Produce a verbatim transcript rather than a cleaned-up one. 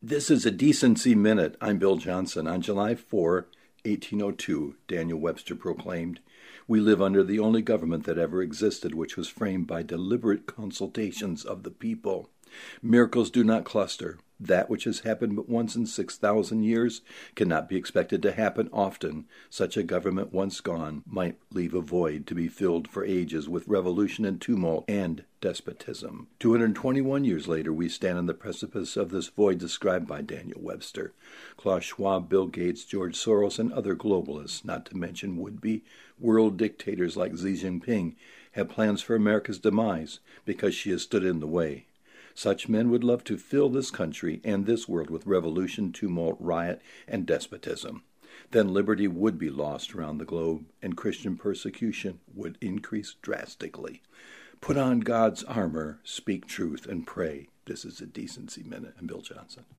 This is a Decency Minute. I'm Bill Johnson. On July fourth, eighteen oh two, Daniel Webster proclaimed, "We live under the only government that ever existed, which was framed by deliberate consultations of the people. Miracles do not cluster. That which has happened but once in six thousand years cannot be expected to happen often. Such a government once gone might leave a void to be filled for ages with revolution and tumult and despotism." two hundred twenty-one years later, we stand on the precipice of this void described by Daniel Webster. Klaus Schwab, Bill Gates, George Soros, and other globalists, not to mention would-be world dictators like Xi Jinping, have plans for America's demise because she has stood in the way. Such men would love to fill this country and this world with revolution, tumult, riot, and despotism. Then liberty would be lost around the globe, and Christian persecution would increase drastically. Put on God's armor, speak truth, and pray. This is a Decency Minute. I'm Bill Johnson.